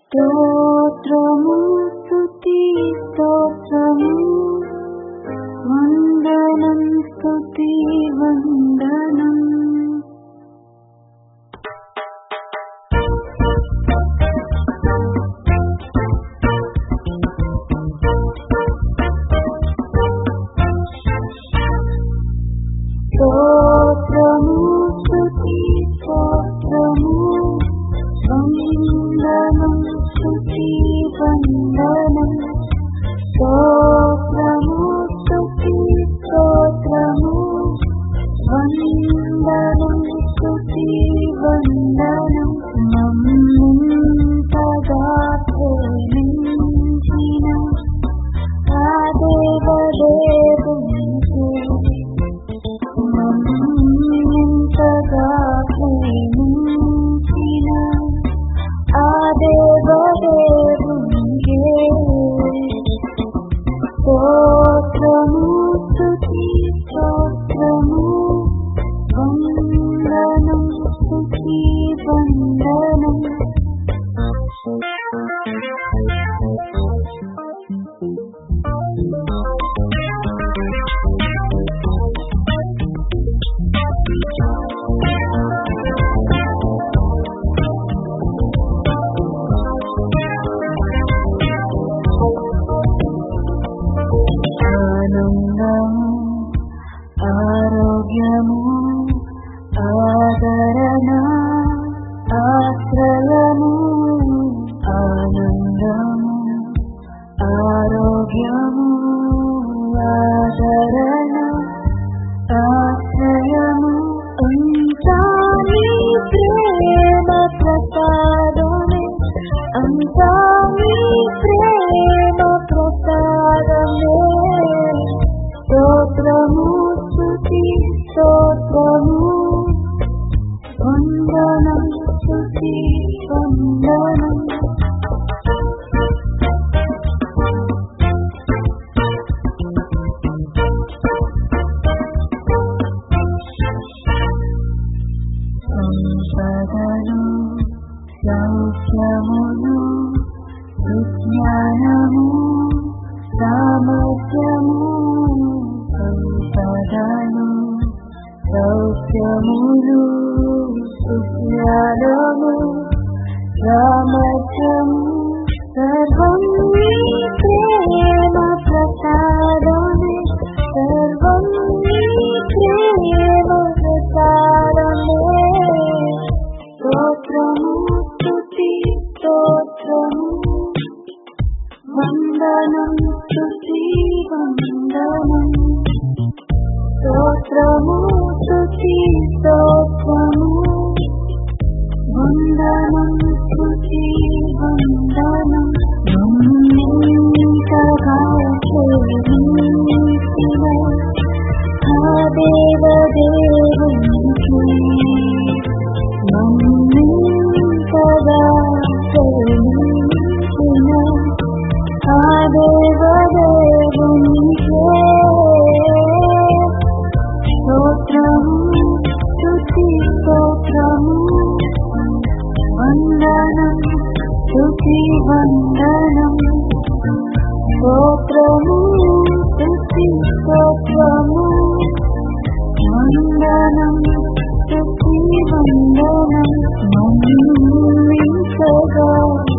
స్తోత్రము స్తుతి స్తోత్రము వందనం స్తుతి వందనం. స్తోత్రము స్తుతి స్తోత్రము వందనం స్తుతి వందనం. స్తోత్రము స్తుతి స్తోత్రము వందనం స్తుతి వందనం. మమ్ముంతగా ప్రేమించిన ఆ దేవదేవునికి మమ్ముంతగా ప్రేమించిన ఆ దేవదేవునికి స్తోత్రము స్తుతి స్తోత్రము వందనం స్తుతి వందనం. ఆనందము ఆరోగ్యము ఆదరణ ఆశ్రయము. ఆనందము ఆరోగ్యము ఆదరణ ఆశ్రయము. అంతా నీ ప్రేమ ప్రసాదమే, అంతా నీ ప్రేమ ప్రసాదమే. స్తోత్రము స్తుతి స్తోత్రము వందనం స్తుతి వందనం. సంపదలు సౌఖ్యములు విజ్ఞానము సామర్థ్యము. సంపదలు సౌఖ్యములు విజ్ఞానము సామర్థ్యము. సర్వం నీ ప్రేమ ప్రసాదమే, సర్వం నీ ప్రేమ ప్రసాదమే. స్తోత్రము స్తుతి స్తోత్రము వందనం స్తుతి వందనం. స్తోత్రము స్తుతి స్తోత్రము వందనం స్తుతి వందనం. మమ్ముంతగా ప్రేమించిన ఆ దేవదేవునికి మమ్ముంతగా ప్రేమించిన ఆ దేవదేవునికి స్తోత్రము స్తుతి స్తోత్రము వందనం స్తుతి వందనం. స్తోత్రము స్తుతి స్తోత్రము వందనం స్తుతి వందనం. మమ్ముంతగా